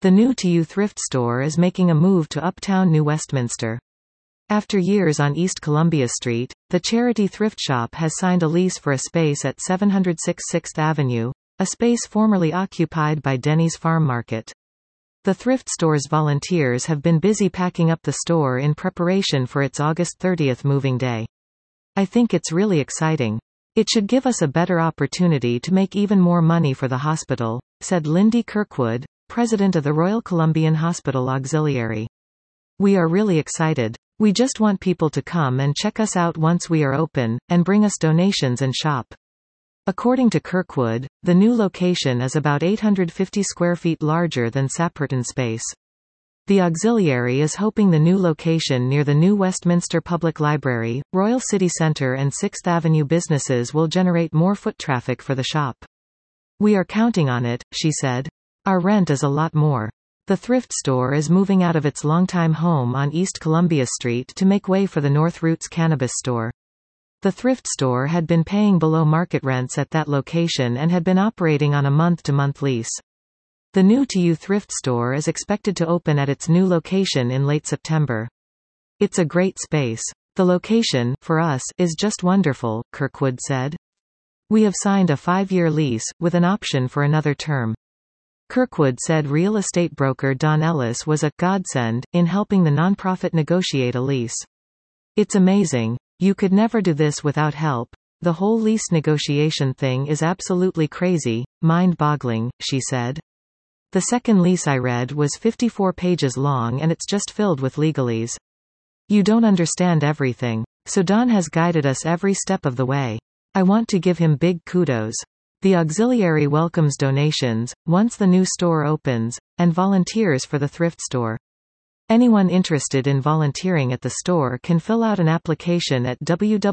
The New To You thrift store is making a move to uptown New Westminster. After years on East Columbia Street, the charity thrift shop has signed a lease for a space at 706 6th Avenue, a space formerly occupied by Denny's Farm Market. The thrift store's volunteers have been busy packing up the store in preparation for its August 30th moving day. I think it's really exciting. It should give us a better opportunity to make even more money for the hospital, said Lindy Kirkwood, president of the Royal Columbian Hospital Auxiliary. We are really excited. We just want people to come and check us out once we are open, and bring us donations and shop. According to Kirkwood, the new location is about 850 square feet larger than Sapperton space. The auxiliary is hoping the new location near the new Westminster Public Library, Royal City Centre and 6th Avenue businesses will generate more foot traffic for the shop. We are counting on it, she said. Our rent is a lot more. The thrift store is moving out of its longtime home on East Columbia Street to make way for the North Roots Cannabis store. The thrift store had been paying below market rents at that location and had been operating on a month-to-month lease. The New To You thrift store is expected to open at its new location in late September. It's a great space. The location, for us, is just wonderful, Kirkwood said. We have signed a 5-year lease, with an option for another term. Kirkwood said real estate broker Don Ellis was a godsend in helping the nonprofit negotiate a lease. It's amazing. You could never do this without help. The whole lease negotiation thing is absolutely crazy, mind-boggling, she said. The second lease I read was 54 pages long and it's just filled with legalese. You don't understand everything. So Don has guided us every step of the way. I want to give him big kudos. The auxiliary welcomes donations, once the new store opens, and volunteers for the thrift store. Anyone interested in volunteering at the store can fill out an application at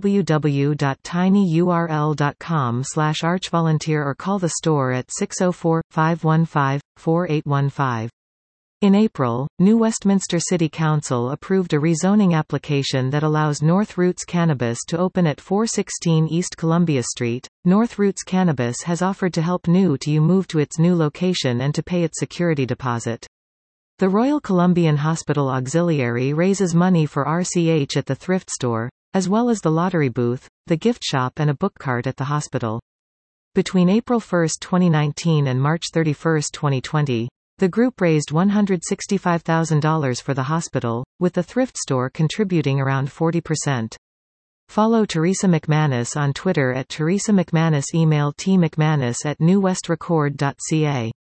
www.tinyurl.com/archvolunteer or call the store at 604-515-4815. In April, New Westminster City Council approved a rezoning application that allows North Roots Cannabis to open at 416 East Columbia Street. North Roots Cannabis has offered to help New To You move to its new location and to pay its security deposit. The Royal Columbian Hospital Auxiliary raises money for RCH at the thrift store, as well as the lottery booth, the gift shop and a book cart at the hospital. Between April 1, 2019 and March 31, 2020, the group raised $165,000 for the hospital, with the thrift store contributing around 40%. Follow Teresa McManus on Twitter at Teresa McManus. Email tmcmanus@newwestrecord.ca.